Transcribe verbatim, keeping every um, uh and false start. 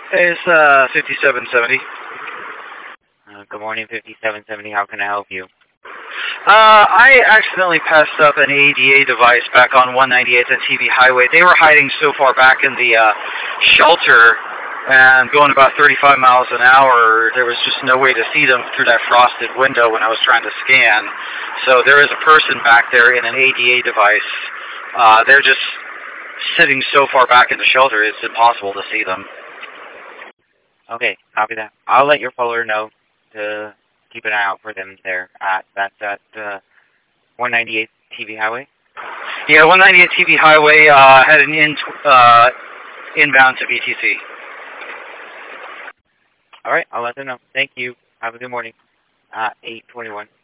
It's uh, fifty-seven seventy. Uh, good morning, fifty-seven seventy. How can I help you? Uh, I accidentally passed up an A D A device back on one ninety-eighth and T V Highway. They were hiding so far back in the uh, shelter and going about thirty-five miles an hour. There was just no way to see them through that frosted window when I was trying to scan. So there is a person back there in an A D A device. Uh, they're just sitting so far back in the shelter, it's impossible to see them. Okay, copy that. I'll let your follower know to keep an eye out for them there. At, that's at uh, one ninety-eighth T V Highway? Yeah, one ninety-eighth T V Highway, uh, heading in, uh, inbound to B T C. All right, I'll let them know. Thank you. Have a good morning. Uh, eight twenty-one.